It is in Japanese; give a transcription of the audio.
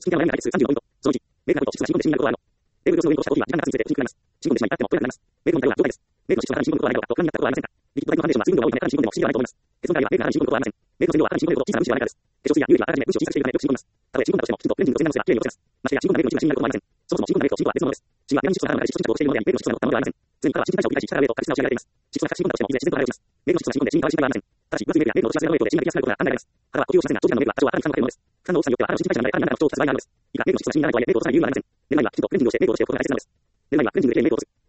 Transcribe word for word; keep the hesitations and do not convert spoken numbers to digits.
スキンケアの悩みが解決さんじゅうごポイント。そのいち、メーカーポイント、質が新聞の新聞になることがあるの。レール業務を導入した時は時間がついて不審になります。新聞でしまいあっても取れなくなります。メーカーの問題は了解です。メーカーの質の高い新聞のことはないのか、他にやったことはありませんか。リキッドタイプのファンデーションは水分量が多いため、新聞でも不思議はないと思います。結論から言えば、メーカーが新聞のことはありません。メーカーの線量は新聞より小さな分子はないからです。化粧水や乳液はあらかじめ分子を小さくしているためよく新聞ます。たとえ新聞だとしても、きちんとクレンジングと洗顔をすれば綺麗に落ちます。ましてや新聞のメーカーの一部が新になることもありません。そもそも新聞のメーカーと新聞は別のものです。新聞はピラミッド質素な肌の中で質素質をしているものであり、メーカーの質素なったものではありません。常に彼は新陳代謝を繰り返し力が上と確実な教えられています。質素な新聞だとしても、いずれ自然と肌が落ちます。メーカーの質素な新聞で新陳代謝はありません。ただし、分厚いメーカーやメーカーの落ちませんの影響で新が出やすくなることが考えられます。肌は呼吸をしませんが、長時間のメーカーは多少は肌に負担をかけるものです。負担の大きさによっては肌の新陳代謝の中で何らかの不調をきたす場合があるのです。以下、メーカーの質素な新にならないとはいえ、メーカーを落とさない理由はありません。寝る前はきちんとクレンジングをしてメーカーをしておくことが大切なのです。寝る前にはクレンジングできれいにメーカーを落とす。